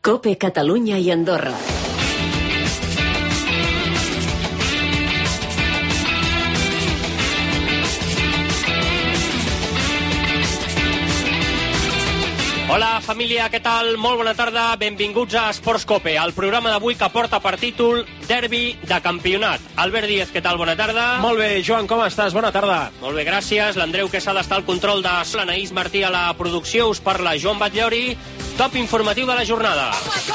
COPE Catalunya i Andorra. Hola, família, què tal? Molt bona tarda, benvinguts a Esports COPE, el programa d'avui que porta per títol Derbi de Campionat. Albert Díez, què tal? Bona tarda. Molt bé, Joan, com estàs? Bona tarda. Molt bé, gràcies. L'Andreu Quesada està al control de l'Anaïs Martí a la producció. Us parla Joan Batllori. Top informatiu de la jornada.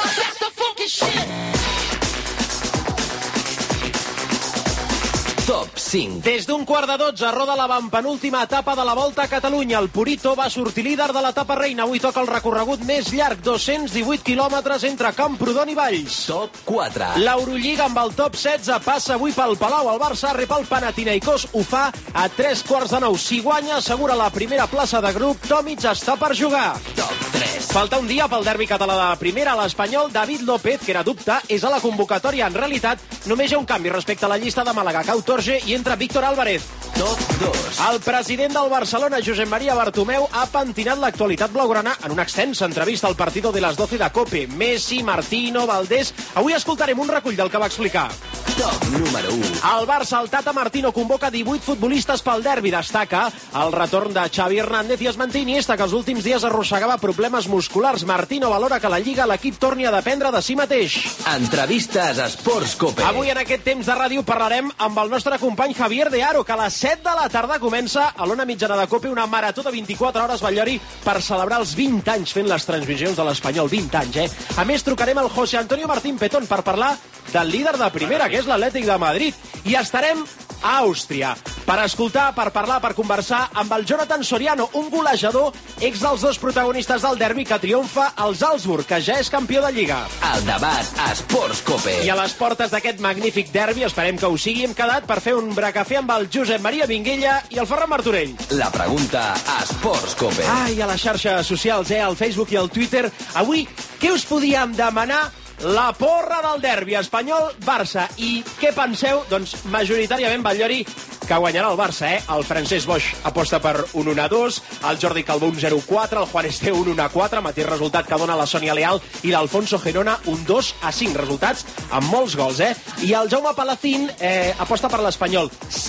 Top 5. Des d'un 11:15 roda la penúltima etapa de la Volta a Catalunya. El Purito va sortir líder de l'etapa reina. Avui toca el recorregut més llarg, 218 quilòmetres entre Camprodon i Valls. Top 4. L'Eurolliga amb el top 16 passa avui pel Palau. El Barça rep el Panathinaikos, ho fa a 8:45. Si guanya, assegura la primera plaça de grup. Tomic està per jugar. Top 3. Falta un dia pel derbi català de primera. L'espanyol David López, que era dubte, és a la convocatòria. En realitat, només hi ha un canvi respecte a la llista de Màlaga. Cau Torge i entra Víctor Álvarez. Top 2. El president del Barcelona, Josep Maria Bartomeu, ha pentinat l'actualitat blaugrana en una extensa entrevista al Partido de las 12 de COPE. Messi, Martino, Valdés... Avui escoltarem un recull del que va explicar. Top número 1. El Barça, el Tata Martino, convoca 18 futbolistes pel derbi. Destaca el retorn de Xavi Hernández i es manté Iniesta, que els últims dies arrossegava problemes musculars. Martino valora que la Lliga l'equip torni a dependre de si mateix. Entrevistes a Esports COPE. Avui en aquest temps de ràdio parlarem amb el nostre company Javier de Aro, que a les 7 de la tarda comença a l'Ona Mitjana de COPE una marató de 24 hores, Batllori, per celebrar els 20 anys fent les transmissions de l'Espanyol. 20 anys, eh? A més, trucarem al José Antonio Martín Petón per parlar del líder de primera, que és l'Atlètic de Madrid. I estarem a Àustria per escoltar, per parlar, per conversar amb el Jonathan Soriano, un golejador ex dels dos protagonistes del derbi que triomfa al Salzburg, que ja és campió de Lliga. El debat a Esports COPE. I a les portes d'aquest magnífic derbi, esperem que ho sigui, hem quedat per fer un bracafé amb el Josep Maria Minguella i el Ferran Martorell. La pregunta a Esports COPE. Ai, a les xarxes socials, al Facebook i al Twitter. Avui, què us podíem demanar? La porra del derbi Espanyol-Barça. I què penseu? Doncs majoritàriament, Batllori, que guanyarà el Barça, eh? El Francesc Boix aposta per un 1-2, el Jordi Calvo un 0-4, el Juan Este un 1-4, mateix resultat que dona la Sònia Leal, i l'Alfonso Gerona un 2-5. Resultats amb molts gols, eh? I el Jaume Palacín aposta per l'Espanyol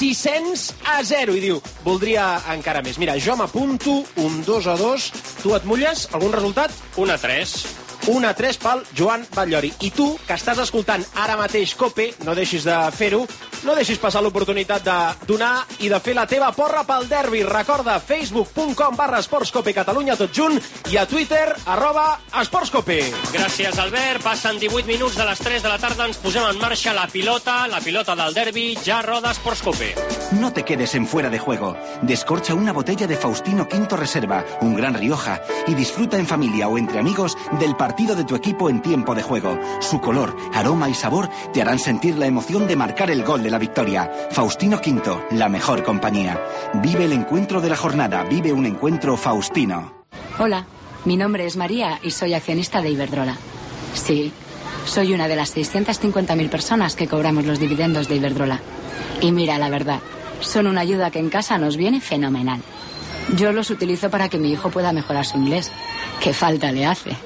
600-0 i diu, voldria encara més. Mira, jo m'apunto un 2-2. Tu et mulles? Algun resultat? 1-3. 1-3 pel Joan Batllori. I tu, que estàs escoltant ara mateix COPE, no deixis de fer-ho, no deixis passar l'oportunitat de donar i de fer la teva porra pel derbi. Recorda, facebook.com/esportscope Catalunya, tot junt, i a Twitter, @esportscope. Gràcies, Albert. Passen 18 minuts de les 3 de la tarda. Ens posem en marxa la pilota del derbi. Ja roda Esports COPE. No te quedes en fuera de juego. Descorcha una botella de Faustino Quinto Reserva, un gran Rioja, y disfruta en familia o entre amigos del partido de tu equipo en tiempo de juego. Su color, aroma y sabor te harán sentir la emoción de marcar el gol de la victoria. Faustino Quinto, la mejor compañía. Vive el encuentro de la jornada. Vive un encuentro Faustino. Hola, mi nombre es María y soy accionista de Iberdrola. Sí, soy una de las 650.000 personas que cobramos los dividendos de Iberdrola. Y mira, la verdad, son una ayuda que en casa nos viene fenomenal. Yo los utilizo para que mi hijo pueda mejorar su inglés. ¿Qué falta le hace?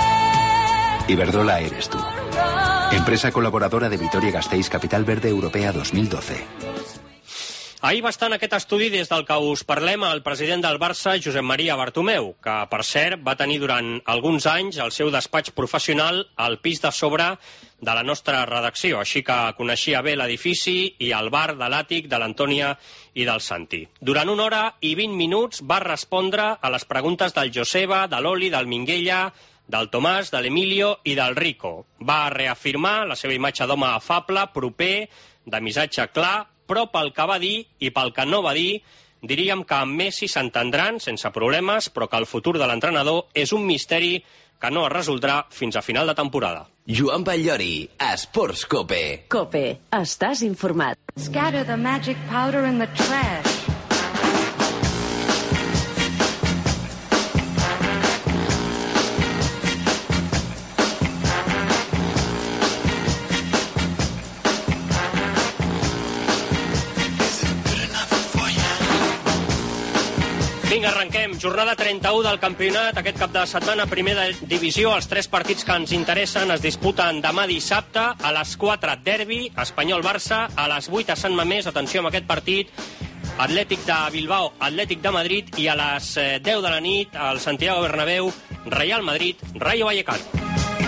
Iberdrola eres tú. Empresa col·laboradora de Vitoria-Gasteiz Capital Verde Europea 2012. Ahir va estar en aquest estudi des del que us parlem el president del Barça, Josep Maria Bartomeu, que, per cert, va tenir durant alguns anys el seu despatx professional al pis de sobre de la nostra redacció, així que coneixia bé l'edifici i el bar de l'àtic de l'Antònia i del Santi. Durant 1 hora i 20 minuts va respondre a les preguntes del Joseba, de l'Oli, del Minguella, del Tomàs, de l'Emilio i del Rico. Va reafirmar la seva imatge d'home afable, proper, de missatge clar, però pel que va dir i pel que no va dir, diríem que amb Messi s'entendran sense problemes, però que el futur de l'entrenador és un misteri que no es resoldrà fins a final de temporada. Joan Batllori, Esports COPE. COPE, estàs informat. Scatter the magic powder in the trash. Vinga, arrenquem. Jornada 31 del campionat. Aquest cap de setmana, primera divisió. Els 3 partits que ens interessen es disputen demà dissabte. A les 4, derbi, Espanyol-Barça. A les 8, a Sant Mamés. Atenció amb aquest partit. Atlètic de Bilbao, Atlètic de Madrid. I a les 10 de la nit, al Santiago Bernabéu, Real Madrid, Rayo Vallecano.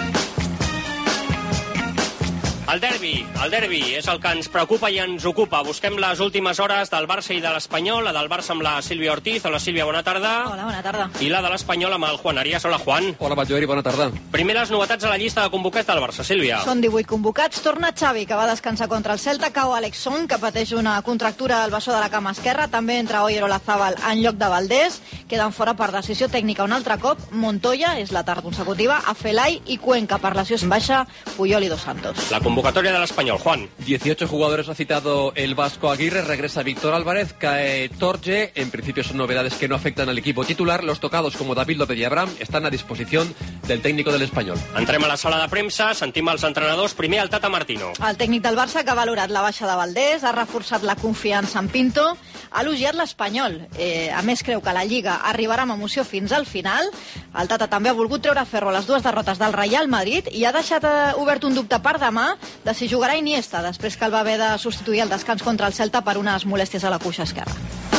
El derbi és el que ens preocupa i ens ocupa. Busquem les últimes hores del Barça i de l'Espanyol, la del Barça amb la Sílvia Ortiz. Hola, Sílvia, bona tarda. Hola, bona tarda. I la de l'Espanyol amb el Juan Arias. Hola, Juan. Hola, Batllori, bona tarda. Primeres novetats a la llista de convocats del Barça, Sílvia. Són 18 convocats. Torna Xavi, que va descansar contra el Celta. Cau Alex Song, que pateix una contractura al bessó de la cama esquerra. També entra Oyer Olazábal en lloc de Valdés. Queden fora per decisió tècnica un altre cop Montoya, és la tarda consecutiva, Afelay i Cuenca per lesió en baixa, Puyol i Dos Santos. La convocatòria de l'Espanyol, Juan. 18 jugadores ha citado el vasco Aguirre, regresa Víctor Álvarez, cae Torge, en principio son novedades que no afectan al equipo titular. Los tocados como David López y Abraham están a disposición del técnico del Espanyol. Entrem a la sala de premsa, sentim els entrenadors. Primer el Tata Martino. El tècnic del Barça, que ha valorat la baixa de Valdés, ha reforçat la confiança en Pinto, ha elogiat l'Espanyol. A més, creu que la Lliga arribarà amb emoció fins al final. El Tata també ha volgut treure a ferro les 2 derrotes del Real Madrid i ha deixat obert un dubte per demà de si jugarà Iniesta, després que el va haver de substituir el descans contra el Celta per unes molèsties a la cuixa esquerra.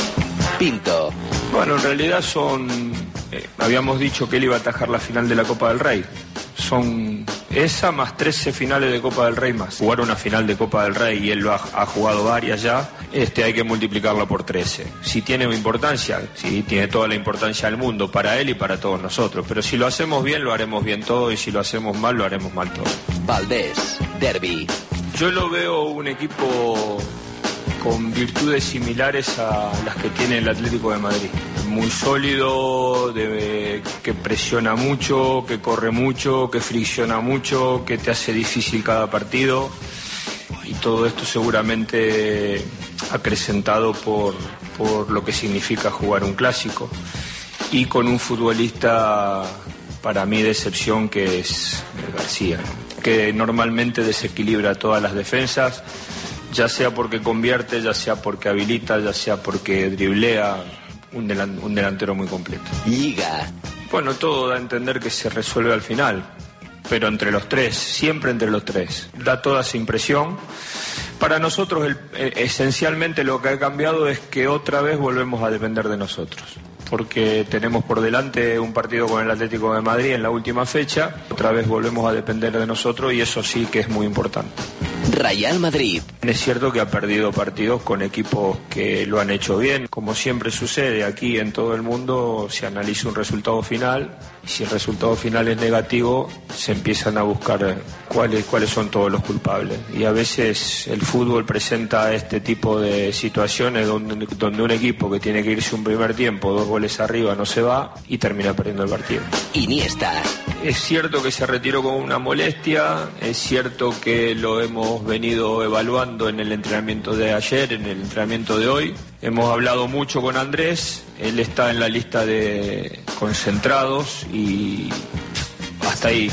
Pinto. Bueno, en realidad habíamos dicho que él iba a atajar la final de la Copa del Rey. Son esa más 13 finales de Copa del Rey más. Jugar una final de Copa del Rey y él lo ha jugado varias ya, hay que multiplicarla por 13. Si tiene importancia, sí, tiene toda la importancia del mundo para él y para todos nosotros. Pero si lo hacemos bien, lo haremos bien todo, y si lo hacemos mal, lo haremos mal todo. Valdés, derbi. Yo lo veo un equipo con virtudes similares a las que tiene el Atlético de Madrid. Muy sólido, que presiona mucho, que corre mucho, que fricciona mucho, que te hace difícil cada partido. Y todo esto seguramente acrecentado por lo que significa jugar un clásico. Y con un futbolista, para mí, de excepción, que es García, ¿no? Que normalmente desequilibra todas las defensas, ya sea porque convierte, ya sea porque habilita, ya sea porque driblea. Un delantero muy completo. Liga. Bueno, todo da a entender que se resuelve al final, pero entre los 3, siempre entre los 3. Da toda esa impresión. Para nosotros, esencialmente lo que ha cambiado es que otra vez volvemos a depender de nosotros, porque tenemos por delante un partido con el Atlético de Madrid en la última fecha. Otra vez volvemos a depender de nosotros, y eso sí que es muy importante. Real Madrid. Es cierto que ha perdido partidos con equipos que lo han hecho bien. Como siempre sucede aquí en todo el mundo, se analiza un resultado final, y si el resultado final es negativo, se empiezan a buscar cuáles son todos los culpables. Y a veces el fútbol presenta este tipo de situaciones donde un equipo que tiene que irse un primer tiempo, 2 goles arriba, no se va y termina perdiendo el partido. Iniesta. Es cierto que se retiró con una molestia, es cierto que lo hemos venido evaluando en el entrenamiento de ayer, en el entrenamiento de hoy. Hemos hablado mucho con Andrés, él está en la lista de concentrados y hasta ahí.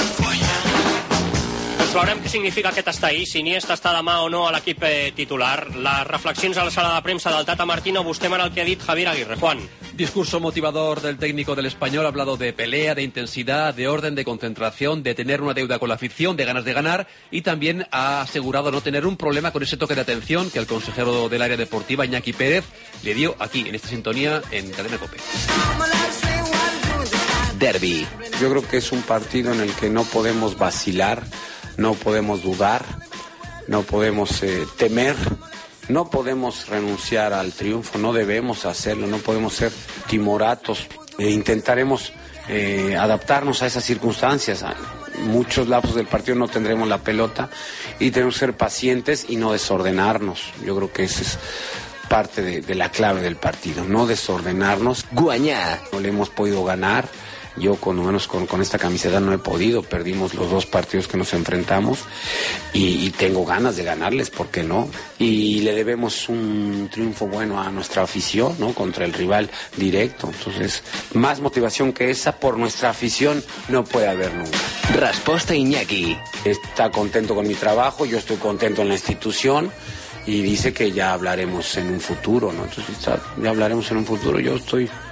Doncs veurem què significa aquest estar ahí, si Iniesta està demà o no a l'equip titular. Les reflexions a la sala de premsa del Tata Martino. Busquem ara el que ha dit Javier Aguirre. Juan. Discurso motivador del técnico del Espanyol. Ha hablado de pelea, de intensidad, de orden, de concentración, de tener una deuda con la afición, de ganas de ganar, y también ha asegurado no tener un problema con ese toque de atención que el consejero del área deportiva, Iñaki Pérez, le dio aquí, en esta sintonía, en Cadena COPE. Derbi. Yo creo que es un partido en el que no podemos vacilar, no podemos dudar, no podemos temer, no podemos renunciar al triunfo, no debemos hacerlo, no podemos ser timoratos. Intentaremos adaptarnos a esas circunstancias. Muchos lapsos del partido no tendremos la pelota y tenemos que ser pacientes y no desordenarnos. Yo creo que esa es parte de la clave del partido, no desordenarnos. Guañá. No le hemos podido ganar. Yo con esta camiseta no he podido, perdimos los 2 partidos que nos enfrentamos y tengo ganas de ganarles, ¿por qué no? Y le debemos un triunfo bueno a nuestra afición, ¿no? Contra el rival directo, entonces más motivación que esa por nuestra afición no puede haber nunca. Respuesta Iñaki. Está contento con mi trabajo, yo estoy contento en la institución. Y dice que ya hablaremos en un futuro, ¿no? Entonces ya hablaremos en un futuro, yo estoy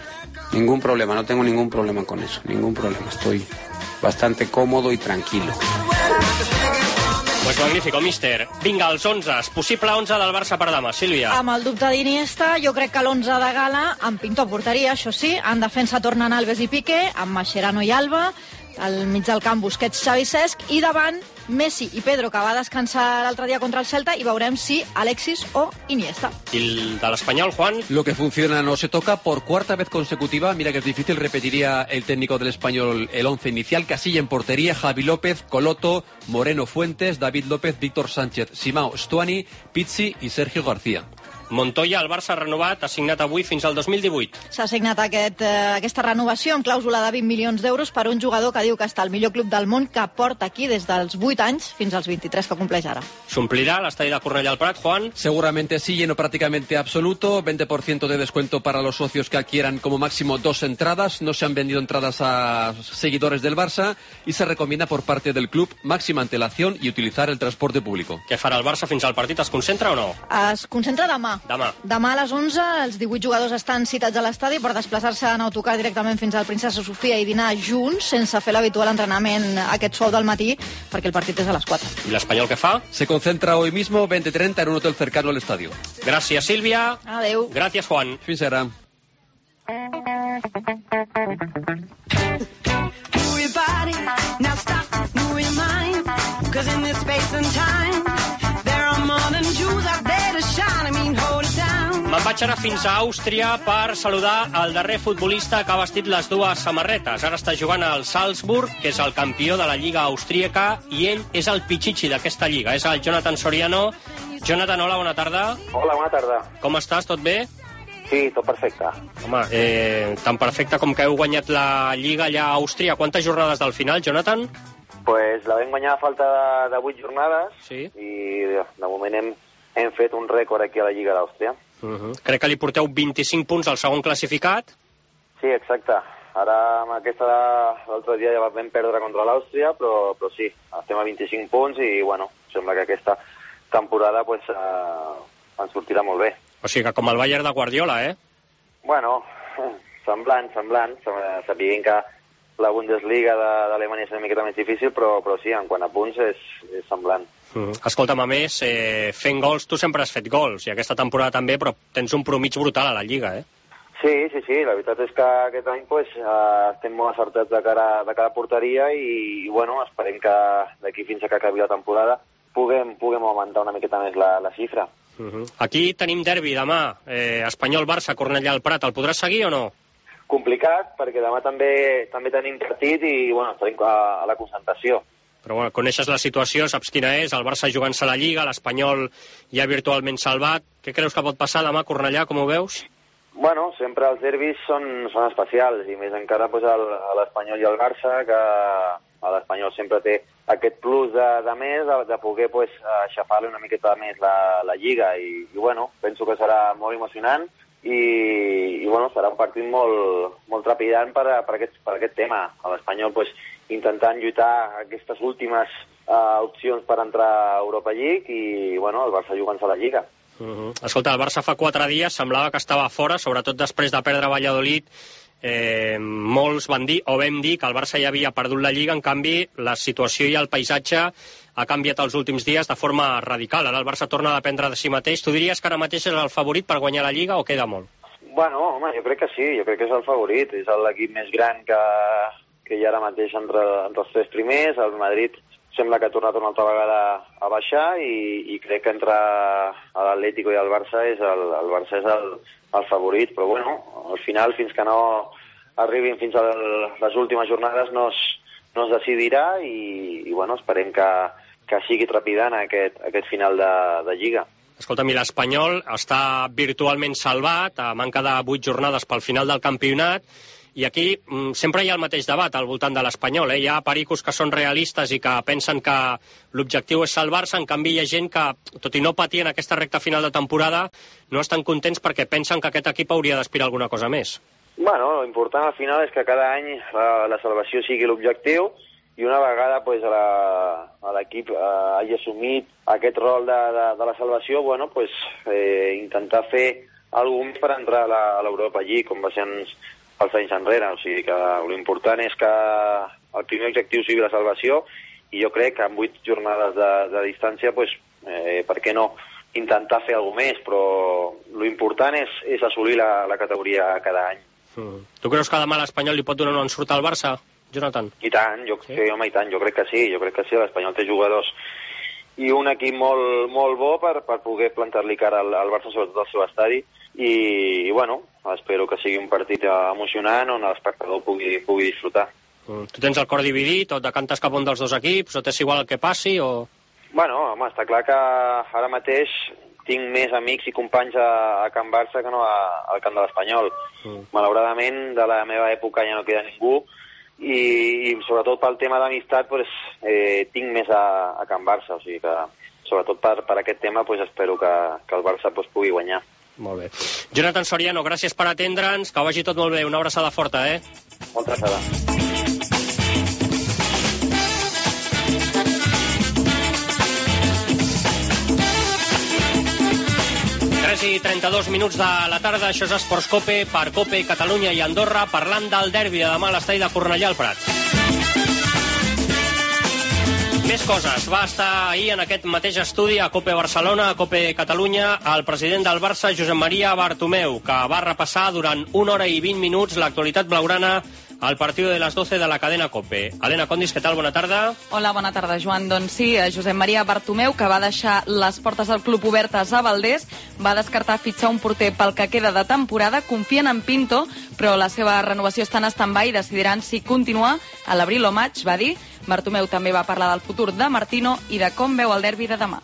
Ningún problema, no tengo ningún problema con eso, ningún problema. Estoy bastante cómodo y tranquilo. Pues magnífico, míster. Vinga, els 11. Possible 11 del Barça per demà, Sílvia. Amb el dubte d'Iniesta, jo crec que l'11 de gala, amb Pinto a porteria, això sí, en defensa tornen Alves i Piqué, amb Mascherano i Alba, al mig del camp Busquets, Xavi, Cesc, i davant Messi i Pedro, que va descansar l'altre dia contra el Celta, i veurem si Alexis o Iniesta. ¿Y el del español, Juan? Lo que funciona no se toca por cuarta vez consecutiva. Mira que es difícil, repetiría el técnico del Español el 11 inicial. Casilla en portería, Javi López, Coloto, Moreno Fuentes, David López, Víctor Sánchez, Simao Stuani, Pizzi i Sergio García. Montoya, el Barça renovat, ha signat avui fins al 2018. S'ha signat aquesta renovació amb clàusula de 20 milions d'euros per un jugador que diu que està al millor club del món, que porta aquí des dels 8 anys fins als 23 que compleix ara. ¿S'omplirà l'estadi de Cornellà al Prat, Juan? Seguramente sí, lleno prácticamente absoluto. 20% de descuento para los socios que adquieran como máximo 2 entradas. No se han vendido entradas a seguidores del Barça y se recomienda por parte del club máxima antelación y utilizar el transporte público. Què farà el Barça fins al partit? Es concentra o no? Es concentra demà. Demà a les 11 els 18 jugadors estan citats a l'estadi per desplaçar-se en autocar directament fins al Princesa Sofia i dinar junts sense fer l'habitual entrenament aquest suau del matí, perquè el partit és a les 4. ¿Y l'Espanyol què fa? Se concentra hoy mismo 20:30 en un hotel cercano al estadio. Gracias, Silvia. Adeu. Gracias, Juan. Fins ara. Me'n vaig ara fins a Àustria per saludar el darrer futbolista que ha vestit les dues samarretes. Ara està jugant al Salzburg, que és el campió de la Lliga austríaca, i ell és el pichichi d'aquesta lliga. És el Jonathan Soriano. Jonathan, hola, bona tarda. Hola, bona tarda. Com estàs? Tot bé? Sí, tot perfecte. Home, tan perfecte com que heu guanyat la Lliga allà a Àustria. Quantes jornades del final, Jonathan? Pues la vam guanyar a falta de 8 jornades, sí. I de moment hem fet un rècord aquí a la Lliga d'Àustria. Crec que li porteu 25 punts al segon classificat. Sí, exacte. Ara amb aquesta l'altre dia ja vam perdre contra l'Àustria, però sí, estem a 25 punts i bueno, sembla que aquesta temporada pues, ens sortirà molt bé. O sigui que com el Bayern de Guardiola, eh? Bueno, semblant. Sabien que la Bundesliga d'Alemanya és una miqueta més difícil, però sí, en quant a punts és semblant. Escolta'm, a més, fent gols, tu sempre has fet gols, i aquesta temporada també, però tens un promig brutal a la Lliga, eh? Sí, la veritat és que aquest any pues, estem molt acertats de cara a porteria i bueno, esperem que d'aquí fins a que acabi la temporada puguem augmentar una miqueta més la xifra. Aquí tenim derbi demà, Espanyol-Barça, Cornellà al Prat, el podràs seguir o no? Complicat, perquè demà també tenim partit i bueno, estarem a la concentració. Però bueno, coneixes la situació, saps quina és, el Barça jugant-se a la Lliga, l'Espanyol ja virtualment salvat. Què creus que pot passar demà a Cornellà, com ho veus? Bueno, sempre els derbis són especials, i més encara pues, a l'Espanyol i al Barça, que l'Espanyol sempre té aquest plus de més, de poder pues, aixafar-li una miqueta més la Lliga, i bueno, penso que serà molt emocionant, i bueno, serà un partit molt trepidant per aquest tema. A l'Espanyol pues, intentant lluitar aquestes últimes opcions per entrar a Europa League i bueno, el Barça jugant-se a la Lliga. Escolta, el Barça fa 4 dies semblava que estava fora, sobretot després de perdre Valladolid. Molts vam dir que el Barça ja havia perdut la Lliga, en canvi la situació i el paisatge ha canviat els últims dies de forma radical. Ara el Barça torna a dependre de si mateix. Tu diries que ara mateix és el favorit per guanyar la Lliga o queda molt? Bueno, home, jo crec que sí, jo crec que és el favorit. És l'equip més gran que hi ha ara mateix entre els 3 primers. El Madrid sembla que ha tornat una altra vegada a baixar i crec que entre l'Atlético i el Barça el Barça és el favorit, però bueno, al final fins que no arribin fins a les últimes jornades no es decidirà i bueno, esperem que sigui trepidant aquest final de Lliga. Escolta'm, i l'Espanyol està virtualment salvat a manca de 8 jornades pel final del campionat. I aquí sempre hi ha el mateix debat al voltant de l'Espanyol. Hi ha pericos que són realistes i que pensen que l'objectiu és salvar-se, en canvi hi ha gent que, tot i no patir en aquesta recta final de temporada, no estan contents perquè pensen que aquest equip hauria d'aspirar a alguna cosa més. Bueno, l'important al final és que cada any la salvació sigui l'objectiu i una vegada pues, l'equip hagi assumit aquest rol de la salvació, bueno, pues, intentar fer alguna cosa per entrar a l'Europa League, com va ser pels anys enrere, o sigui que l'important és que el primer objectiu sigui la salvació, i jo crec que amb 8 jornades de distància, pues, per què no intentar fer alguna més, però l'important és assolir la categoria cada any. Tu creus que demà l'Espanyol li pot donar un ensurt al Barça, Jonathan? I tant, home, i tant, jo crec que sí, l'Espanyol té jugadors i un equip molt bo per poder plantar-li cara al Barça, sobretot al seu estadi, i bueno, espero que sigui un partit emocionant on l'espectador pugui disfrutar. Tu tens el cor dividit, o et decantes cap a un dels dos equips, o t'és igual el que passi, o...? Bueno, home, està clar que ara mateix tinc més amics i companys a Can Barça que no al camp de l'Espanyol. Malauradament, de la meva època ja no queda ningú, i sobretot pel tema d'amistat pues, tinc més a Can Barça, o sigui que sobretot per aquest tema pues, espero que el Barça pues, pugui guanyar. Molt bé. Jonathan Soriano, gràcies per atendre'ns, que vagi tot molt bé, una abraçada forta, Molta abraçada. 3:32 de la tarda, això és Esports Cope, per Cope, Catalunya i Andorra, parlant del derbi de demà a l'estadi de Cornellà al Prat. Més coses. Va estar ahir en aquest mateix estudi a Cope Barcelona, a Cope Catalunya, el president del Barça, Josep Maria Bartomeu, que va repassar durant 1 hora i 20 minuts l'actualitat blaugrana al partido de las 12 de la cadena COPE. Elena Condis, què tal? Bona tarda. Hola, bona tarda, Joan. Doncs sí, Josep Maria Bartomeu, que va deixar les portes del club obertes a Valdés, va descartar fitxar un porter pel que queda de temporada, confien en Pinto, però la seva renovació està en stand-by i decidiran si continuar a l'abril o maig, va dir. Bartomeu també va parlar del futur de Martino i de com veu el derbi de demà.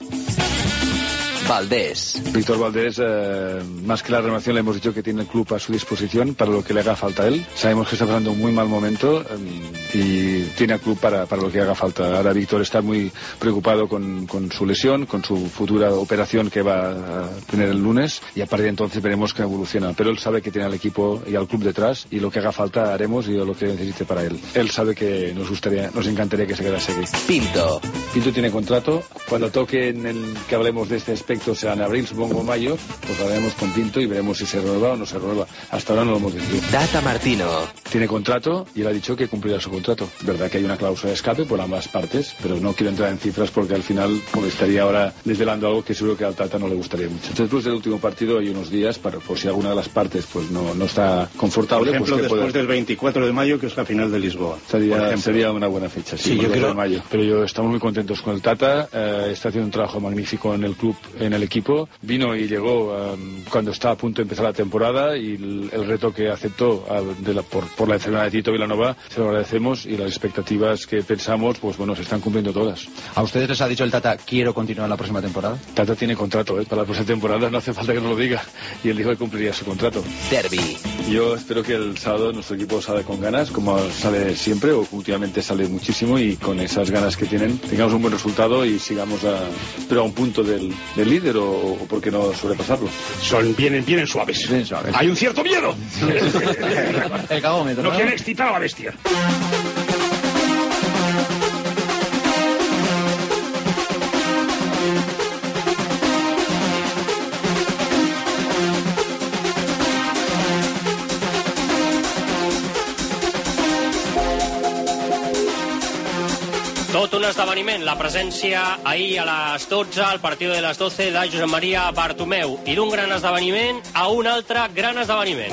Valdés. Víctor Valdés, más que la renovación, le hemos dicho que tiene el club a su disposición para lo que le haga falta a él. Sabemos que está pasando un muy mal momento y tiene al club para lo que haga falta. Ahora Víctor está muy preocupado con su lesión, con su futura operación que va a tener el lunes, y a partir de entonces veremos que evoluciona. Pero él sabe que tiene al equipo y al club detrás, y lo que haga falta haremos y lo que necesite para él. Él sabe que nos encantaría que se quedase aquí. Pinto. Pinto tiene contrato. Cuando toque que hablemos de este aspecto, sea en abril, supongo, mayo, pues hablaremos con Pinto y veremos si se renueva o no se renueva. Hasta ahora no lo hemos decidido. Tata Martino. Tiene contrato y él ha dicho que cumplirá su contrato. Es verdad que hay una cláusula de escape por ambas partes, pero no quiero entrar en cifras porque al final estaría ahora desvelando algo que seguro que al Tata no le gustaría mucho. Después del último partido hay unos días por si alguna de las partes pues no está confortable. Por ejemplo, pues después del 24 de mayo, que es la final de Lisboa. Sería una buena fecha, sí, yo creo. De mayo. Pero estamos muy contentos con el Tata, está haciendo un trabajo magnífico en el club, en el equipo. Vino y llegó cuando estaba a punto de empezar la temporada, y el reto que aceptó por la enfermedad de Tito Vilanova se lo agradecemos, y las expectativas que pensamos pues bueno, se están cumpliendo todas. ¿A ustedes les ha dicho el Tata quiero continuar la próxima temporada? Tata tiene contrato para la próxima temporada, no hace falta que nos lo diga, y él dijo que cumpliría su contrato. Derby. Yo espero que el sábado nuestro equipo salga con ganas, como sale siempre, o últimamente sale muchísimo, y con esas ganas que tienen tengamos un buen resultado y sigamos a un punto del líder, o por qué no sobrepasarlo. Vienen suaves. Bien suaves. Hay un cierto miedo. El cagómetro, no quieren excitar a la bestia. Tot un esdeveniment, la presència ahir a les 12, al partit de les 12 de Josep Maria Bartomeu, i d'un gran esdeveniment a un altre gran esdeveniment.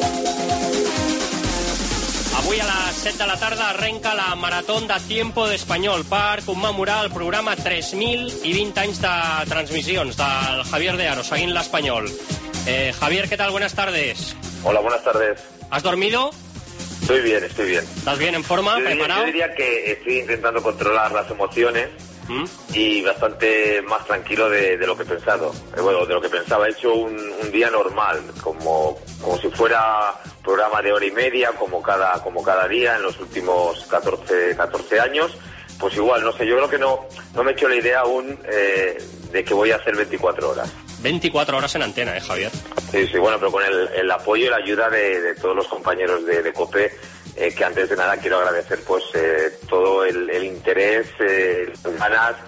Avui a les 7 de la tarda arrenca la Maratón de Tiempo de Espanyol per commemorar el programa 3.000 i 20 anys de transmissions del Javier de Aro, seguint l'Espanyol. Javier, ¿qué tal? Buenas tardes. Hola, buenas tardes. ¿Has dormido? Estoy bien, estoy bien. ¿Estás bien, en forma, preparado? Yo diría que estoy intentando controlar las emociones y bastante más tranquilo de lo que he pensado. Bueno, de lo que pensaba. He hecho un día normal, como si fuera programa de hora y media, como cada día en los últimos 14 años. Pues igual, no sé, yo creo que no me he hecho la idea aún de que voy a hacer 24 horas. 24 horas en antena, Javier? Sí, bueno, pero con el apoyo y la ayuda de todos los compañeros de COPE, que antes de nada quiero agradecer pues todo el interés, las ganas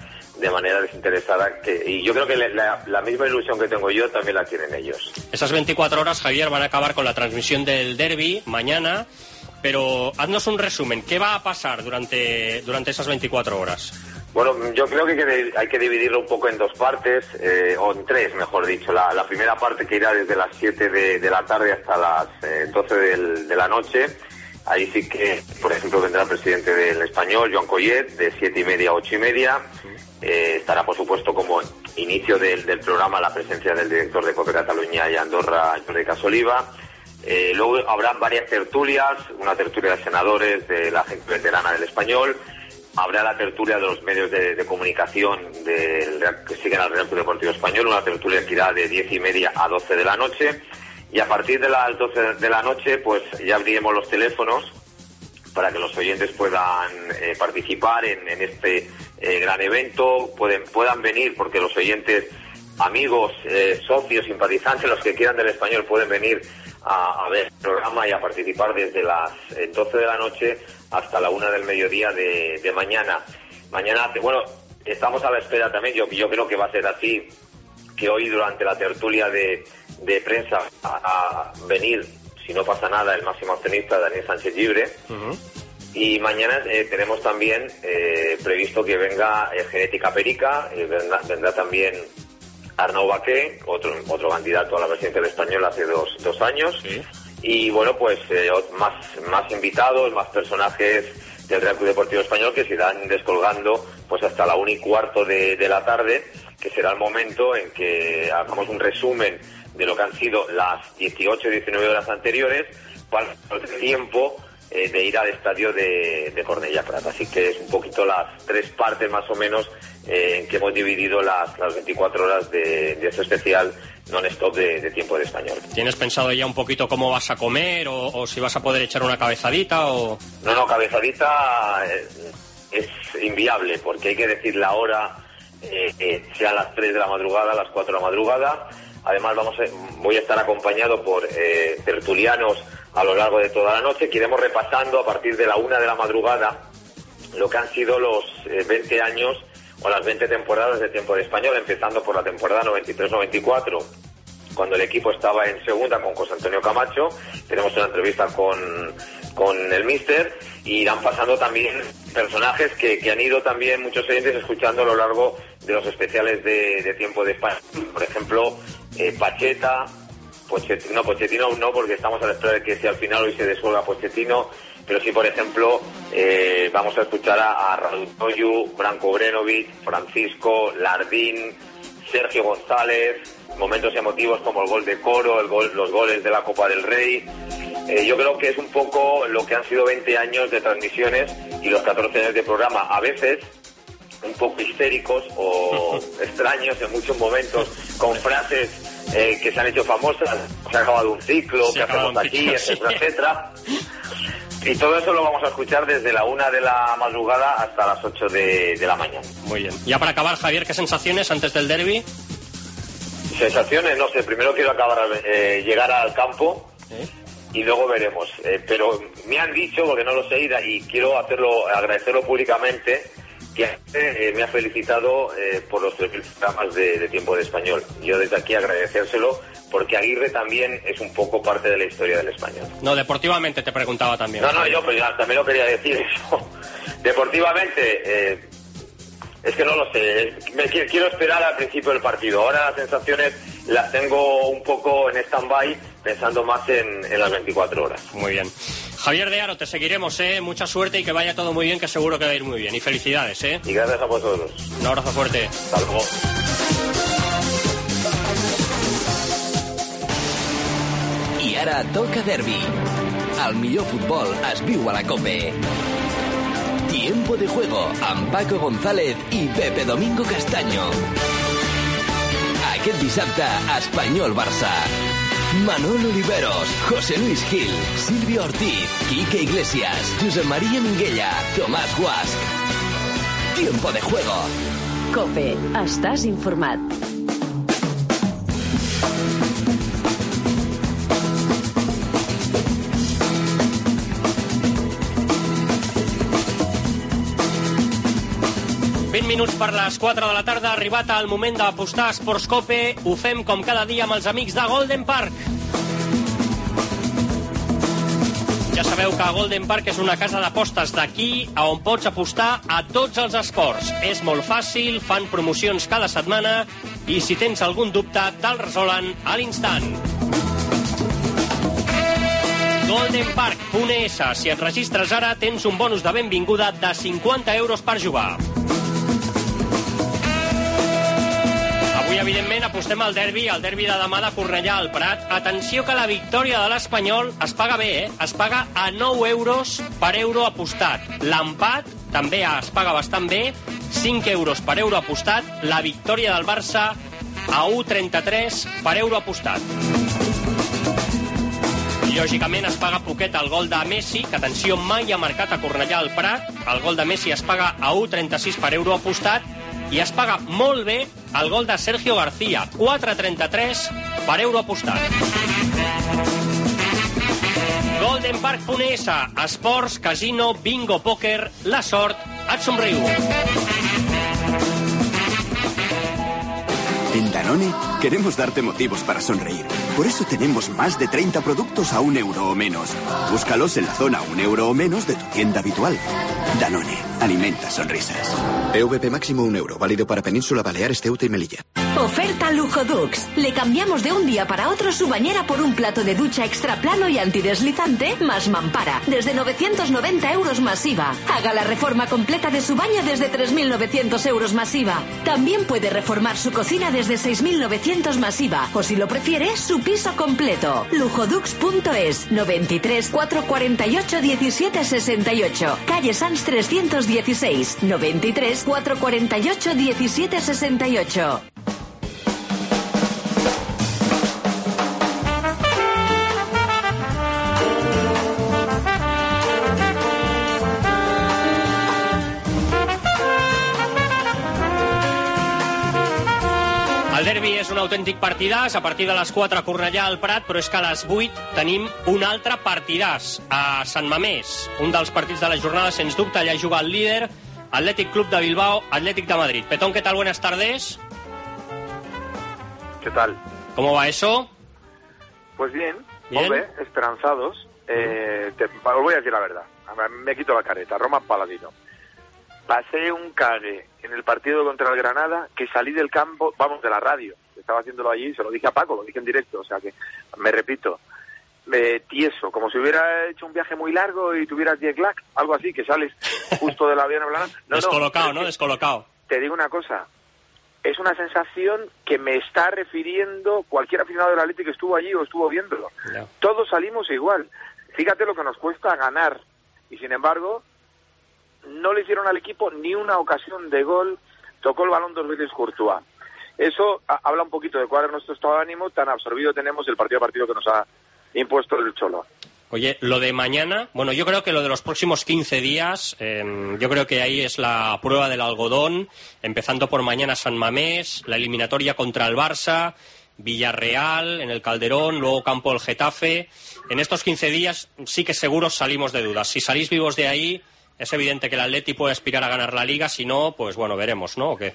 de manera desinteresada, y yo creo que la misma ilusión que tengo yo también la tienen ellos. Esas 24 horas, Javier, van a acabar con la transmisión del derbi mañana, pero haznos un resumen. ¿Qué va a pasar durante esas 24 horas? Bueno, yo creo que hay que dividirlo un poco en dos partes, o en tres, mejor dicho. La primera parte, que irá desde las 7 de la tarde hasta las 12 de la noche. Ahí sí que, por ejemplo, vendrá el presidente del Español, Joan Collet, de 7:30 a 8:30. Estará, por supuesto, como inicio del programa, la presencia del director de COPE Cataluña y Andorra, Jordi Casoliva. Luego habrá varias tertulias, una tertulia de senadores, de la gente veterana del Español. Habrá la tertulia de los medios de comunicación que siguen al Real Club Deportivo Español, una tertulia que irá de 10:30 a 12 de la noche. Y a partir de las 12 de la noche, pues ya abriremos los teléfonos para que los oyentes puedan participar en este gran evento, puedan venir, porque los oyentes, amigos, socios, simpatizantes, los que quieran del Español, pueden venir a ver el programa y a participar desde las 12 de la noche hasta la 1 del mediodía de mañana. Mañana, bueno, estamos a la espera también, yo creo que va a ser así, que hoy durante la tertulia de prensa a venir, si no pasa nada, el máximo accionista Daniel Sánchez Llibre. Y mañana tenemos también previsto que venga Genética Perica, vendrá también Arnau Baqué, otro candidato a la presidencia del Español hace dos años. Sí. Y bueno, pues más invitados, más personajes del Real Club Deportivo Español que se irán descolgando pues hasta la 1:15 de la tarde, que será el momento en que hagamos un resumen de lo que han sido las 18-19 horas anteriores para el tiempo de ir al estadio de Cornellà Prat. Así que es un poquito las tres partes más o menos en que hemos dividido las 24 horas de este especial non-stop de Tiempo de Español. ¿Tienes pensado ya un poquito cómo vas a comer o si vas a poder echar una cabezadita o...? No, cabezadita es inviable, porque hay que decir la hora, sea a las 3 de la madrugada, a las 4 de la madrugada. Además voy a estar acompañado por tertulianos a lo largo de toda la noche, que iremos repasando a partir de la 1 de la madrugada lo que han sido los 20 años o las 20 temporadas de Tiempo de Español, empezando por la temporada 93-94, cuando el equipo estaba en segunda con José Antonio Camacho. Tenemos una entrevista con el míster, y irán pasando también personajes que han ido también muchos oyentes escuchando a lo largo de los especiales de Tiempo de España. Por ejemplo, Pacheta, Pochettino no, porque estamos a la espera de que si al final hoy se descuelga Pochettino, pero sí, por ejemplo, vamos a escuchar a Radu Toyu, Branko Brenovic, Francisco, Lardín, Sergio González, momentos emotivos como el gol de Coro, los goles de la Copa del Rey. Yo creo que es un poco lo que han sido 20 años de transmisiones y los 14 años de programa, a veces un poco histéricos o extraños en muchos momentos, con frases que se han hecho famosas: se ha acabado un ciclo, que hacemos aquí, etcétera. Y todo eso lo vamos a escuchar desde la 1 de la madrugada hasta las 8 de la mañana. Muy bien. Ya para acabar, Javier, ¿qué sensaciones antes del derbi? Sensaciones, no sé, primero quiero llegar al campo. Y luego veremos. Pero me han dicho, porque no lo sé, y quiero agradecerlo públicamente, que me ha felicitado por los 3.000 programas de Tiempo de Español. Yo desde aquí agradecérselo, porque Aguirre también es un poco parte de la historia del Español. No, deportivamente te preguntaba también. No, yo pues ya también lo quería decir eso. Deportivamente, es que no lo sé. Quiero esperar al principio del partido. Ahora las sensaciones las tengo un poco en stand-by, pensando más en las 24 horas. Muy bien. Javier de Aro, te seguiremos, mucha suerte y que vaya todo muy bien, que seguro que va a ir muy bien. Y felicidades, Y gracias a vosotros. Un abrazo fuerte. Hasta luego. I ara toca derbi. El millor futbol es viu a la COPE. Tiempo de juego amb Paco González i Pepe Domingo Castaño. Aquest dissabte, Espanyol-Barça. Manolo Oliveros, José Luis Gil, Silvio Ortiz, Quique Iglesias, Josep María Minguella, Tomás Guas. Tiempo de juego. COPE. Estàs informat. 20 minuts per les 4 de la tarda, ha arribat el moment d'apostar a Esports Cope. Ho fem com cada dia amb els amics de Golden Park. Ja sabeu que Golden Park és una casa d'apostes d'aquí a on pots apostar a tots els esports. És molt fàcil, fan promocions cada setmana i si tens algun dubte te'l resolen a l'instant. goldenpark.es. Si et registres ara tens un bonus de benvinguda de 50 euros per jugar. Avui, evidentment, apostem al derbi de demà de Cornellà al Prat. Atenció que la victòria de l'Espanyol es paga bé, Es paga a 9 euros per euro apostat. L'empat també es paga bastant bé, 5 euros per euro apostat. La victòria del Barça a 1,33 per euro apostat. I, lògicament, es paga poquet el gol de Messi, que, atenció, mai ha marcat a Cornellà al Prat. El gol de Messi es paga a 1,36 per euro apostat. I es paga molt bé el gol de Sergio García, 4,33 per euro apostat. goldenpark.es. Esports, casino, bingo, pòquer, la sort et somriu. En Danone queremos darte motivos para sonreír. Por eso tenemos más de 30 productos a €1 o menos. Búscalos en la zona €1 o menos de tu tienda habitual. Danone, alimenta sonrisas. EVP máximo €1, válido para Península, Baleares, Ceuta y Melilla. Oferta Lujo Dux. Le cambiamos de un día para otro su bañera por un plato de ducha extra plano y antideslizante más mampara. Desde 990 euros masiva. Haga la reforma completa de su baño desde 3.900 euros masiva. También puede reformar su cocina desde 6.900 masiva. O si lo prefiere, su piso completo. Lujodux.es. 93 448 17 68. Calle Sans 316. 93 448 17 68. El derbi és un autèntic partidàs, a partir de les 4 Cornellà al Prat, però és que a les 8 tenim un altre partidàs a Sant Mamés. Un dels partits de la jornada, sens dubte, allà juga el líder, Athletic Club de Bilbao, Athletic de Madrid. Petón, ¿qué tal? Buenas tardes. ¿Qué tal? ¿Cómo va eso? Pues bien, hombre, esperanzados. Os voy a decir la verdad, me quito la careta, Roma Paladino. Pasé un cague en el partido contra el Granada, que salí del campo, vamos, de la radio, estaba haciéndolo allí, se lo dije a Paco, lo dije en directo, o sea que, me repito, tieso, como si hubiera hecho un viaje muy largo y tuvieras jet lag, algo así, que sales justo del avión hablando. Descolocado, ¿no? Descolocado. Te digo una cosa, es una sensación que me está refiriendo cualquier aficionado del Atlético que estuvo allí o estuvo viéndolo. No. Todos salimos igual. Fíjate lo que nos cuesta ganar, y sin embargo no le hicieron al equipo ni una ocasión de gol, tocó el balón 2 veces Courtois. Eso habla un poquito de cuál es nuestro estado de ánimo, tan absorbido tenemos el partido a partido que nos ha impuesto el Cholo. Oye, lo de mañana, bueno, yo creo que lo de los próximos 15 días, yo creo que ahí es la prueba del algodón, empezando por mañana San Mamés, la eliminatoria contra el Barça, Villarreal, en el Calderón, luego campo del Getafe. En estos 15 días sí que seguros salimos de dudas. Si salís vivos de ahí, es evidente que el Atleti puede aspirar a ganar la Liga, si no, pues bueno, veremos, ¿no? ¿O qué?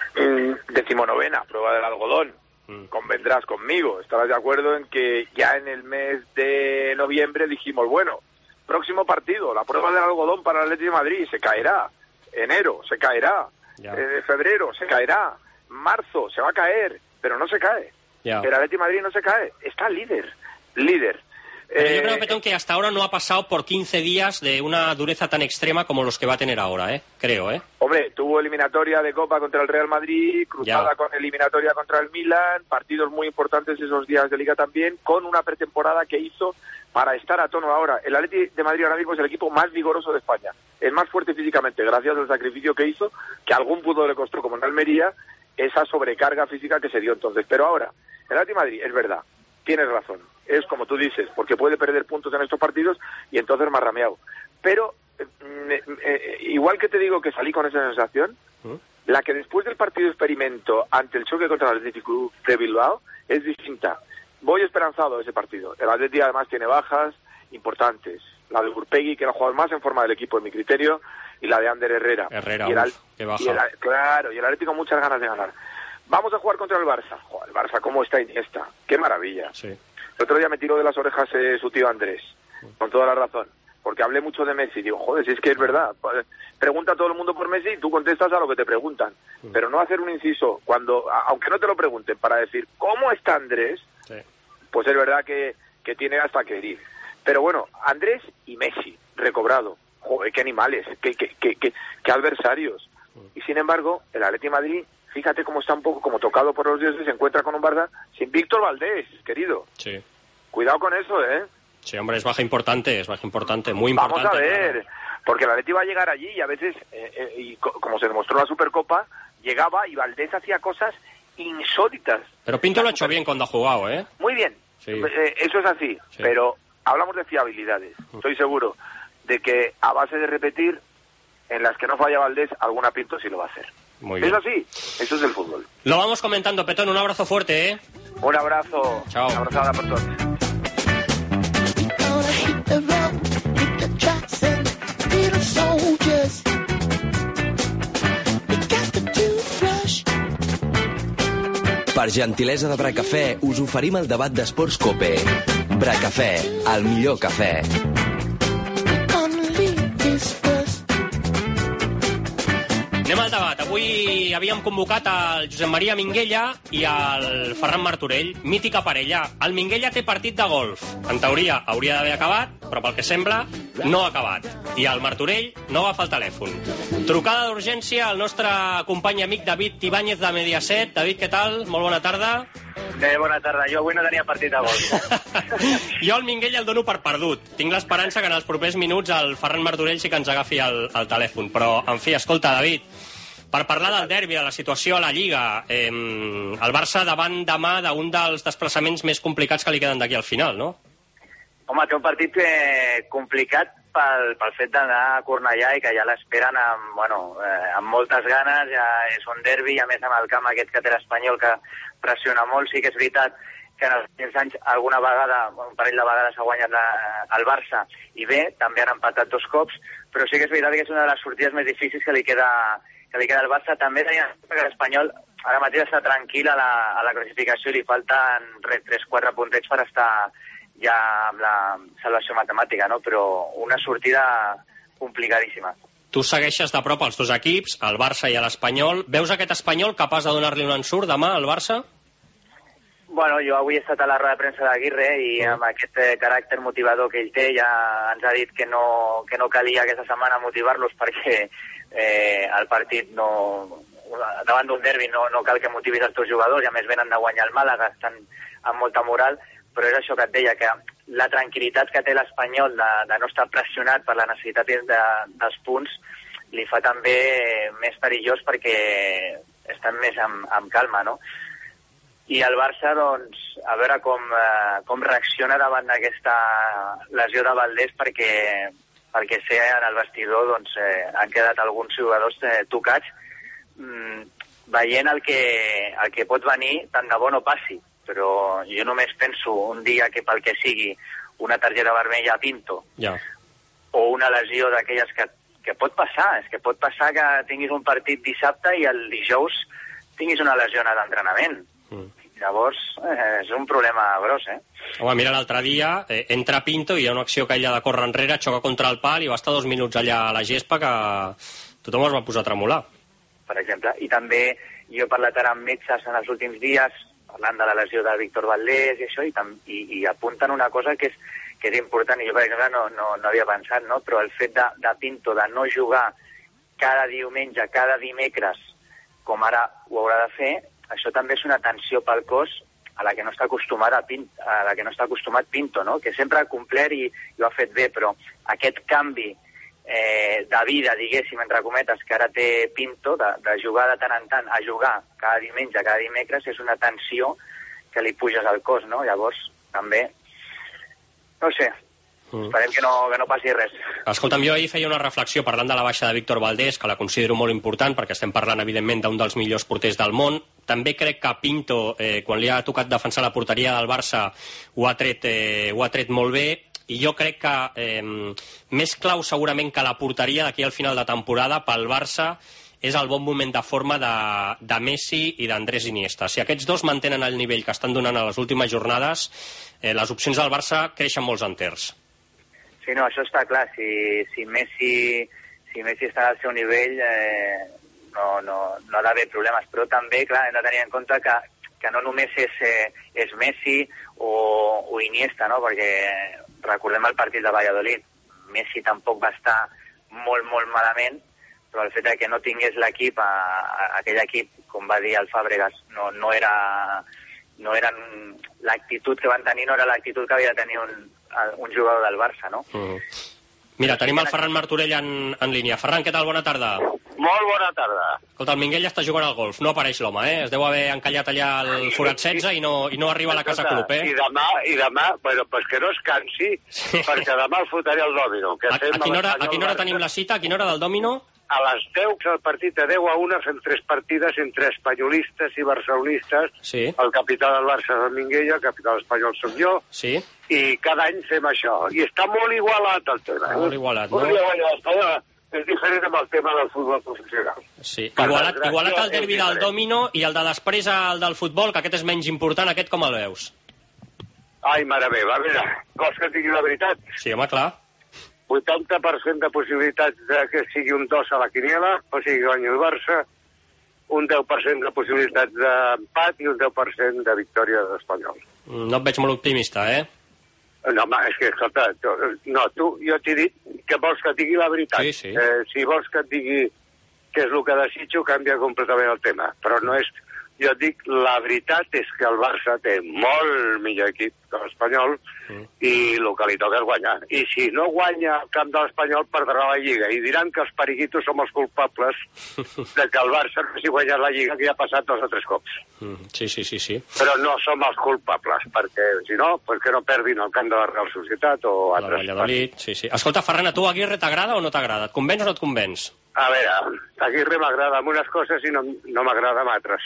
19ª, prueba del algodón. Convendrás conmigo, estarás de acuerdo en que ya en el mes de noviembre dijimos, bueno, próximo partido, la prueba del algodón para el Atleti de Madrid, se caerá. Enero, se caerá. Febrero, se caerá. Marzo, se va a caer, pero no se cae. Ya. El Atleti de Madrid no se cae, está líder. Pero yo creo, Petón, que hasta ahora no ha pasado por 15 días de una dureza tan extrema como los que va a tener ahora, creo, Hombre, tuvo eliminatoria de Copa contra el Real Madrid, cruzada con eliminatoria contra el Milan, partidos muy importantes esos días de Liga también, con una pretemporada que hizo para estar a tono ahora. El Atleti de Madrid ahora mismo es el equipo más vigoroso de España, el más fuerte físicamente, gracias al sacrificio que hizo, que a algún punto le costó, como en Almería, esa sobrecarga física que se dio entonces. Pero ahora, el Atleti de Madrid, es verdad, tienes razón, es como tú dices, porque puede perder puntos en estos partidos y entonces más rameado. Pero, igual que te digo que salí con esa sensación, la que después del partido experimento ante el choque contra el Athletic Club de Bilbao es distinta. Voy esperanzado a ese partido. El Atleti además tiene bajas importantes. La de Urpegui, que era el jugador más en forma del equipo, en mi criterio, y la de Ander Herrera. Qué baja. Claro, y el Atlético con muchas ganas de ganar. Vamos a jugar contra el Barça. Joder, el Barça, ¿cómo está Iniesta? ¡Qué maravilla! Sí. El otro día me tiró de las orejas su tío Andrés, con toda la razón, porque hablé mucho de Messi. Digo, joder, si es que es verdad. Pregunta a todo el mundo por Messi y tú contestas a lo que te preguntan. Pero no hacer un inciso, aunque no te lo pregunten, para decir, ¿cómo está Andrés? Sí. Pues es verdad que tiene hasta que herir. Pero bueno, Andrés y Messi, recobrado. Joder, qué animales, qué adversarios. Y sin embargo, el Atleti Madrid, fíjate cómo está un poco como tocado por los dioses, se encuentra con un Barça sin Víctor Valdés, querido. Sí. Cuidado con eso, ¿eh? Sí, hombre, es baja importante, muy importante. Vamos a ver, claro. Porque el Atleti va a llegar allí y a veces, como se demostró en la Supercopa, llegaba y Valdés hacía cosas insólitas. Pero Pinto lo ha hecho bien cuando ha jugado, ¿eh? Muy bien, sí. Eso es así, sí. Pero hablamos de fiabilidades. Estoy seguro de que a base de repetir, en las que no falla Valdés, alguna Pinto sí lo va a hacer. Muy bien. Es así, eso es el fútbol. Lo vamos comentando, Petón, un abrazo fuerte, ¿eh? Un abrazo. Chao. Una abrazada por todos. Per gentilesa de Bracafè, us oferim el debat d'esports COPE. Bracafè, el millor cafè. Anem al debat. Avui havíem convocat el Josep Maria Minguella i el Ferran Martorell, mítica parella. El Minguella té partit de golf. En teoria hauria d'haver acabat, però pel que sembla no ha acabat. I el Martorell no agafa el telèfon. Trucada d'urgència al nostre company amic David Ibáñez de Mediaset. David, què tal? Molt bona tarda. Bona tarda. Jo avui no tenia partit de golf. Jo al Minguella el dono per perdut. Tinc l'esperança que en els propers minuts el Ferran Martorell sí que ens agafi el telèfon. Però, en fi, escolta, David, per parlar del derbi, de la situació a la Lliga, el Barça davant demà d'un dels desplaçaments més complicats que li queden d'aquí al final, no? Home, té un partit complicat pel fet d'anar a Cornellà i que ja l'esperen amb moltes ganes. Ja és un derbi, i a més amb el camp aquest que té l'Espanyol, que pressiona molt. Sí que és veritat que en els últims anys alguna vegada, un parell de vegades ha guanyat el Barça, i bé, també han empatat 2 cops, però sí que és veritat que és una de les sortides més difícils que li queda al Barça. També deia que l'Espanyol ara mateix està tranquil a la classificació i li falten 3-4 puntets per estar ja amb la salvació matemàtica, no? Però una sortida complicadíssima. Tu segueixes de prop els dos equips, el Barça i l'Espanyol. Veus aquest Espanyol capaç de donar-li un ensurt demà al Barça? Bueno, jo avui he estat a la roda de premsa d'Aguirre i amb aquest caràcter motivador que ell té ja ens ha dit que no calia aquesta setmana motivar-los perquè el partit davant d'un derbi no cal que motivis els teus jugadors, i a més venen de guanyar el Màlaga, estan amb molta moral, però és això que et deia, que la tranquil·litat que té l'Espanyol de no estar pressionat per la necessitat dels punts li fa també més perillós perquè estan més amb calma, no? I el Barça, doncs, a veure com reacciona davant d'aquesta lesió de Valdés, perquè sé en el vestidor doncs, han quedat alguns jugadors tocats, veient el que pot venir, tant de bo no passi. Però jo només penso un dia que pel que sigui una targeta vermella a Pinto o una lesió d'aquelles que pot passar, és que pot passar que tinguis un partit dissabte i el dijous tinguis una lesió d'entrenament. Llavors és un problema gros, Home, mira, l'altre dia entra Pinto i hi ha una acció que ell ha de córrer enrere, xoca contra el pal i va estar 2 minuts allà a la gespa que tothom es va posar a tremolar. Per exemple, i també jo he parlat ara amb metges en els últims dies parlant de la lesió de Víctor Valdés i això, i apunten una cosa que és important, i jo per exemple no havia pensat, no? Però el fet de Pinto de no jugar cada diumenge, cada dimecres, com ara ho haurà de fer, això també és una tensió pel cos a la que no està acostumat Pinto, no? Que sempre ha complert i ho ha fet bé, però aquest canvi de vida, diguéssim, entre cometes, que ara té Pinto, de jugar de tant en tant a jugar cada diumenge, cada dimecres, és una tensió que li puges al cos, no? Llavors, també, no sé, esperem que no passi res. Escolta'm, jo ahir feia una reflexió parlant de la baixa de Víctor Valdés, que la considero molt important, perquè estem parlant, evidentment, d'un dels millors porters del món. També crec que Pinto, quan li ha tocat defensar la porteria del Barça, ho ha tret molt bé. i jo crec que més clau segurament que la porteria d'aquí al final de temporada pel Barça és el bon moment de forma de Messi i d'Andrés Iniesta. Si aquests dos mantenen el nivell que estan donant a les últimes jornades, les opcions del Barça creixen molts enters. Sí, no, això està clar. Si Messi està al seu nivell, no ha d'haver problemes. Però també, clar, hem de tenir en compte que no només és Messi o Iniesta, no? Perquè recordem el partit de Valladolid. Messi tampoc va estar molt, molt malament, però el fet que no tingués l'equip, aquell equip, com va dir el Fàbregas, no era l'actitud que van tenir, no era l'actitud que havia de tenir un jugador del Barça, no? Mira, tenim el Ferran Martorell en línia. Ferran, què tal? Bona tarda. Molt bona tarda. Escolta, el Minguell està jugant al golf. No apareix l'home, Es deu haver encallat allà al forat 16 i no arriba a la casa club, I demà, bueno, pues que no es cansi, perquè demà el fotré al dòmino. A quina hora tenim la cita? A quina hora del dòmino? A les 10, el partit de 10-1, fem 3 partides entre espanyolistes i barcelonistes. Sí. El capità del Barça és el Minguella, el capità de l'Espanyol soc jo. Sí. I cada any fem això. I està molt igualat el tema. Molt igualat, no? És diferent amb el tema del futbol professional. Sí. Igualat el derbi del dòmino i el de després el del futbol, que aquest és menys important. Aquest com el veus? Ai, mare meva, a veure, vols que et digui la veritat? Sí, home, clar. 80% de possibilitats que sigui un 2 a la quiniela, o sigui que guanyi el Barça, un 10% de possibilitats d'empat i un 10% de victòria de l'Espanyol. No et veig molt optimista, No, home, és que, escolta, jo t'he dit que vols que et digui la veritat. Sí. Si vols que et digui què és el que desitjo, canvia completament el tema. Però no és... Jo et dic, la veritat és que el Barça té molt millor equip que l'Espanyol i el que li toca és guanyar. I si no guanya el camp de l'Espanyol, perdrà la Lliga. I diran que els periquitos som els culpables de que el Barça no hagi guanyat la Lliga, que ja ha passat 2 o 3 cops. Sí. Però no som els culpables, perquè si no, que no perdin el camp de la Real Societat o altres. La Valladolid, sí. Escolta, Ferran, a tu Aguirre t'agrada o no t'agrada? Et convenç o no et convenç? A veure, Aguirre m'agrada amb unes coses i no m'agrada amb altres.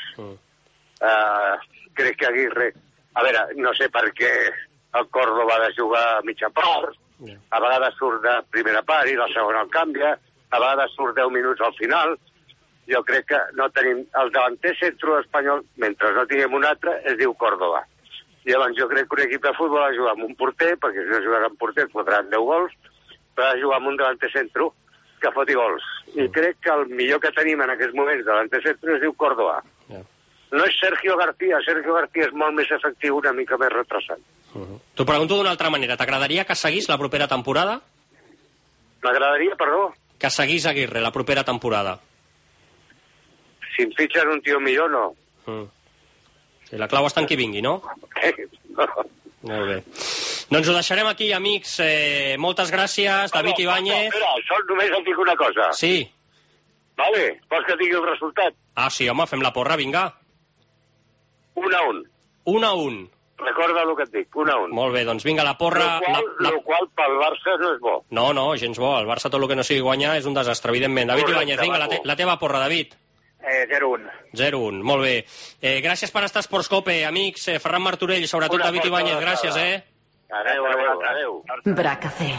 Crec que Aguirre... A veure, no sé per què el Córdoba ha de jugar a mitja part, a vegades surt de primera part i la segona el canvia, a vegades surt 10 minuts al final. Jo crec que no tenim... El davanter centre espanyol, mentre no tinguem un altre, es diu Córdoba. Llavors jo crec que un equip de futbol ha de jugar amb un porter, perquè si no jugarà amb porter fotran 10 gols, però ha de jugar amb un davanter centre que foti gols. I crec que el millor que tenim en aquests moments de l'antecentro es diu Córdoba. No és Sergio García és molt més efectiu, una mica més retrasat. T'ho pregunto d'una altra manera. T'agradaria que seguís la propera temporada? M'agradaria, perdó? Que seguís Aguirre la propera temporada. Si em fitxen un tio millor, no. Sí, la clau està en qui vingui, no? Molt bé. Doncs ho deixarem aquí, amics. Moltes gràcies, David Ibáñez. Espera, només et dic una cosa. Sí. Vale, vols que digui el resultat? Ah, sí, home, fem la porra, vinga. 1-1. 1-1. Recorda el que et dic, 1-1. Molt bé, doncs vinga, la porra... Lo qual pel Barça no és bo. No, gens bo. El Barça tot el que no sigui guanyar és un desastre, evidentment. David Ibáñez, vinga, la teva porra, David. 0-1. 0-1, molt bé. Gràcies per estar a Sports Cope, amics. Ferran Martorell, sobretot David Ibáñez, gràcies, Adéu. Bracafé.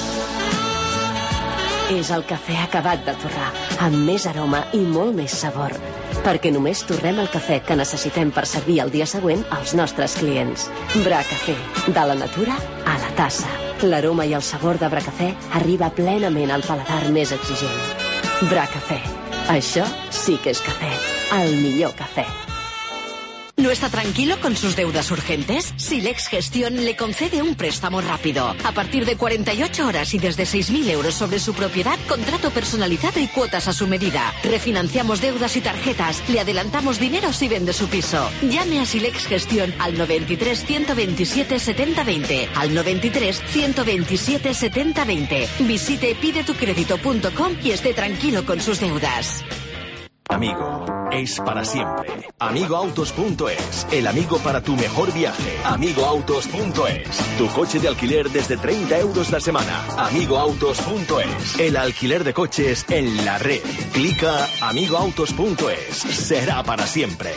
És el cafè acabat de torrar, amb més aroma i molt més sabor. Perquè només torrem el cafè que necessitem per servir el dia següent als nostres clients. Bracafé, de la natura a la tassa. L'aroma i el sabor de Bracafé arriba plenament al paladar més exigent. Bracafé. Això sí que es café. El millor café. ¿No está tranquilo con sus deudas urgentes? Silex Gestión le concede un préstamo rápido. A partir de 48 horas y desde 6.000 euros sobre su propiedad, contrato personalizado y cuotas a su medida. Refinanciamos deudas y tarjetas. Le adelantamos dinero si vende su piso. Llame a Silex Gestión al 93 127 7020. Al 93 127 7020. Visite pidetucredito.com y esté tranquilo con sus deudas. Amigo, es para siempre. AmigoAutos.es, el amigo para tu mejor viaje. AmigoAutos.es, tu coche de alquiler desde 30 euros la semana. AmigoAutos.es, el alquiler de coches en la red. Clica AmigoAutos.es, será para siempre.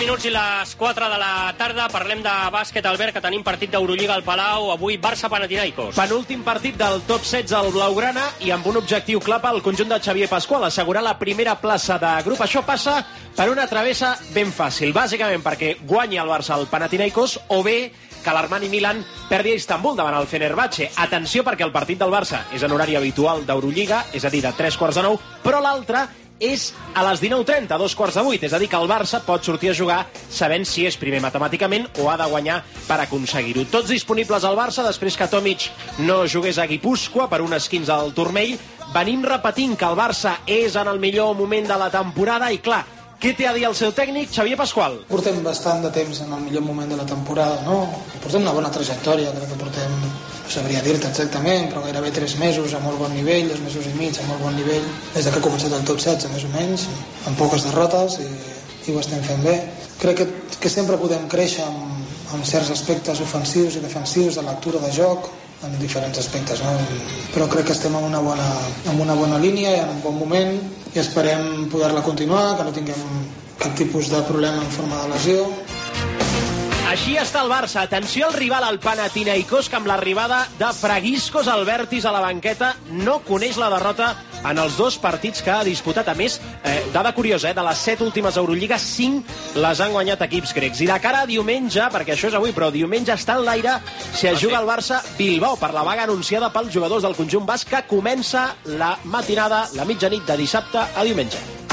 minuts i les 4 de la tarda. Parlem de bàsquet, Albert, que tenim partit d'Eurolliga al Palau. Avui Barça-Panathinaikos. Penúltim partit del top 16 al Blaugrana i amb un objectiu clar pel conjunt de Xavier Pasqual, assegurar la primera plaça de grup. Això passa per una travessa ben fàcil, bàsicament perquè guanyi el Barça al Panathinaikos o bé que l'Armani Milan perdi a Istanbul davant el Fenerbahçe. Atenció, perquè el partit del Barça és en horari habitual d'Eurolliga, és a dir, de 3:45, però l'altre és a les 19:30, a 7:45. És a dir, que el Barça pot sortir a jugar sabent si és primer matemàticament o ha de guanyar per aconseguir-ho. Tots disponibles al Barça després que Tomic no jugués a Guipúscoa per un esquinç al turmell. Venim repetint que el Barça és en el millor moment de la temporada i, clar, què té a dir el seu tècnic, Xavier Pasqual? Portem bastant de temps en el millor moment de la temporada, no? Portem una bona trajectòria, crec que portem, no sabria dir-te exactament, però gairebé 3 mesos a molt bon nivell, 2 mesos i mig a molt bon nivell, des que ha començat el top 16, més o menys, amb poques derrotes i ho estem fent bé. Crec que sempre podem créixer en certs aspectes ofensius i defensius de lectura de joc, en diferents aspectes, no? Però crec que estem en una bona línia i en un bon moment i esperem poder-la continuar, que no tinguem cap tipus de problema en forma de lesió. Així està el Barça. Atenció al rival, el Panathinaikos, que amb l'arribada de Fragiscos Albertis a la banqueta no coneix la derrota en els 2 partits que ha disputat. A més, dada curiosa, de les 7 últimes Eurolliga, 5 les han guanyat equips grecs. I de cara a diumenge, perquè això és avui, però diumenge està en l'aire, si es juga el Barça Bilbao per la vaga anunciada pels jugadors del conjunt basc, que comença la matinada, la mitjanit de dissabte a diumenge.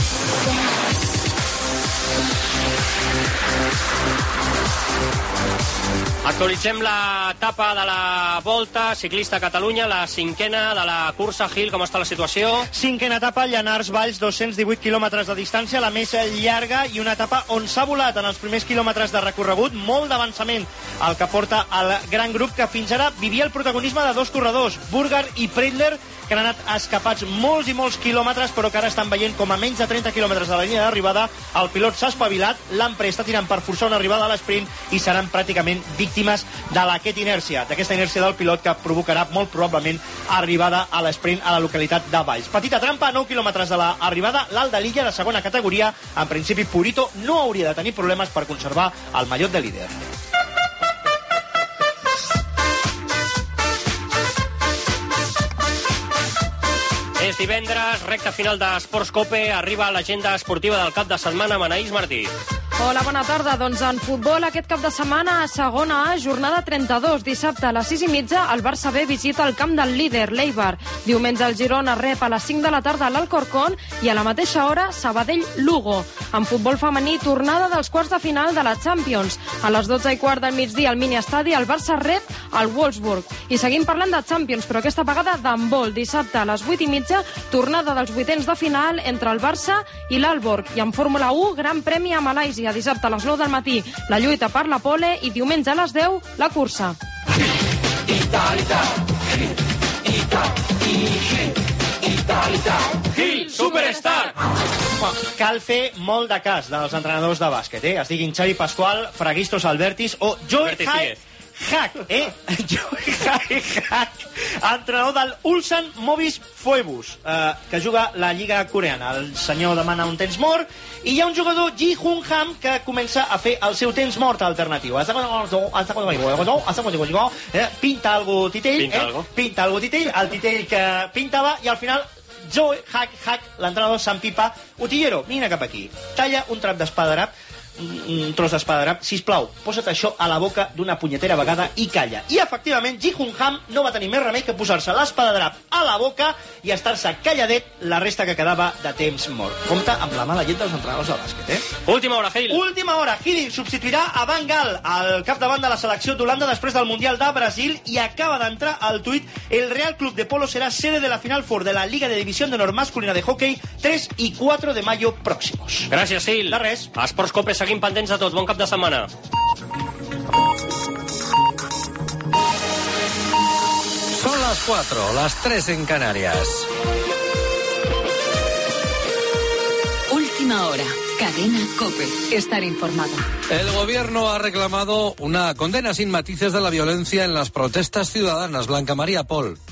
Actualitzem l'etapa de la Volta Ciclista a Catalunya, la 5a de la cursa. Gil, com està la situació? 5a etapa, Llanars Valls, 218 quilòmetres de distància, la més llarga, i una etapa on s'ha volat en els primers quilòmetres de recorregut, molt d'avançament, el que porta el gran grup que fins ara vivia el protagonisme de 2 corredors, Burgar i Preidler, que han anat escapats molts i molts quilòmetres, però que ara estan veient com a menys de 30 quilòmetres de la línia d'arribada el pilot s'ha espavilat, l'Ampre està tirant per forçar una arribada a l'esprint i seran pràcticament víctimes d'aquesta inèrcia del pilot, que provocarà molt probablement arribada a l'esprint a la localitat de Valls. Petita trampa, 9 quilòmetres de l'arribada, l'Alt de l'Illa de segona categoria. En principi, Purito no hauria de tenir problemes per conservar el mallot de líder. És divendres, recta final d'Esports Cope, arriba l'agenda esportiva del cap de setmana amb Anaïs Martí. Hola, bona tarda. Doncs en futbol aquest cap de setmana a segona A, jornada 32. Dissabte a les 6:30 el Barça B visita el camp del líder, l'Eibar. Diumenge el Girona rep a les 5 de la tarda l'Alcorcón i a la mateixa hora Sabadell-Lugo. En futbol femení, tornada dels quarts de final de la Champions. A les 12:15 del migdia al mini-estadi el Barça rep al Wolfsburg. I seguim parlant de Champions, però aquesta vegada d'handbol. Dissabte a les 8:30, tornada dels vuitens de final entre el Barça i l'Alborg. I en Fórmula 1, Gran Premi a Malàisia. Dissabte a les 9 del matí, la lluita per la pole, i diumenge a les 10, la cursa. Gil, Superstar! Cal fer molt de cas dels entrenadors de bàsquet, es diguin Xavi Pasqual, Fragistos Albertis o Joe Hack, entrenador del Ulsan Movis Phoebus, que juga la Lliga coreana. El senyor demana un temps mort i hi ha un jugador, Ji Hoon Ham, que comença a fer el seu temps mort alternatiu. Pinta algo titell, el titell que pintava, i al final Joe Hack, l'entrenador, s'empipa. Utillero, vine cap aquí, talla un trap d'espadadrap, un tros d'espadadrap, sisplau, posa't això a la boca d'una punyetera vegada i calla. I efectivament, Ji Hoon Ham no va tenir més remei que posar-se l'espadadrap a la boca i estar-se calladet la resta que quedava de temps mort. Compte amb la mala llet dels entrenadors de bàsquet, Última hora, Gil. Última hora. Hiddink substituirà a Van Gaal al capdavant de la selecció d'Holanda després del Mundial de Brasil, i acaba d'entrar al tuit: el Real Club de Polo será sede de la Final Four de la Liga de División de Honor Masculina de Hockey 3 y 4 de mayo próximos. Gràcies, Gil. De res. A Esports Cope seguim pendents de tot. Bon cap de setmana. Son las 4, las 3 en Canarias. Última hora. Cadena COPE. Estar informado. El gobierno ha reclamado una condena sin matices de la violencia en las protestas ciudadanas. Blanca María Pol.